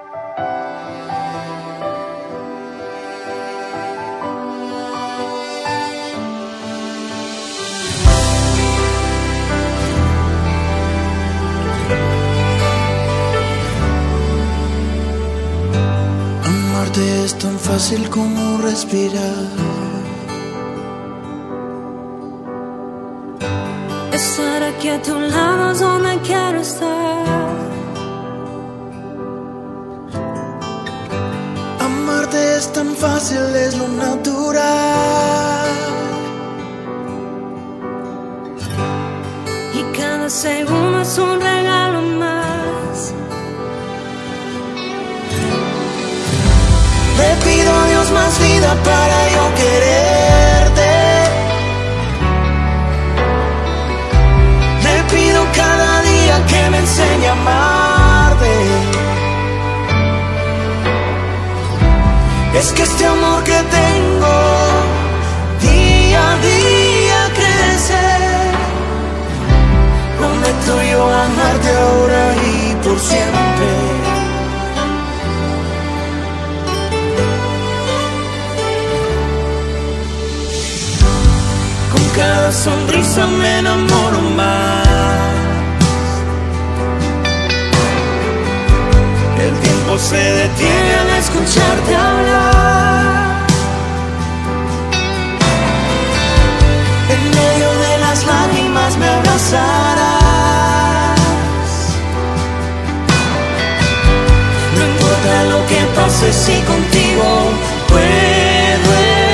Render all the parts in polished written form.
Amarte es tan fácil como respirar. Estar aquí a tu lado es donde quiero estar. Amarte es tan fácil, es lo natural. Y cada segundo es un regalo más. Le pido a Dios más vida para yo quererte. Le pido cada día que me enseñe a amarte. Es que este amor que tengo día a día crece. Prometo yo amarte ahora y por siempre. Con cada sonrisa me enamoro más. El tiempo se detiene al escucharte hablar. En medio de las lágrimas me abrazarás. No importa lo que pase si contigo puedo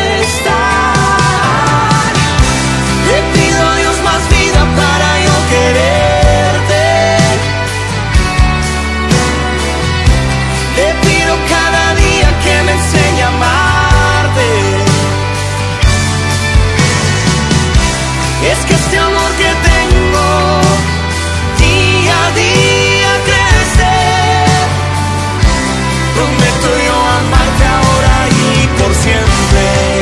estar. Le pido a Dios más vida para yo quererte. Le pido cada día que me enseñe a amarte. Es que este amor que tengo día a día crece. Prometo yo amarte ahora y por siempre.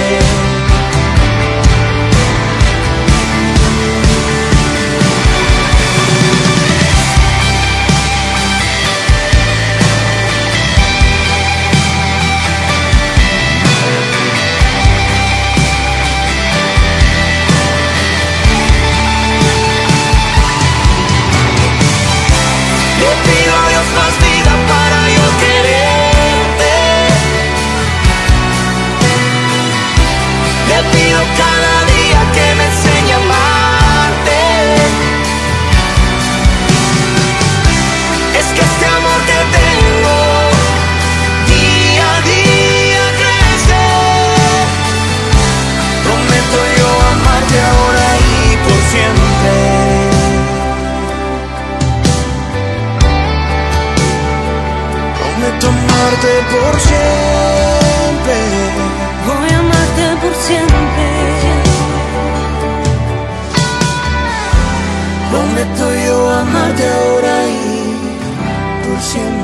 Cada día que me enseñe a amarte. Es que este amor que tengo día a día crece. Prometo yo amarte ahora y por siempre. Prometo amarte por siempre. Voy a amarte por siempre. Prometo yo amarte ahora y por siempre.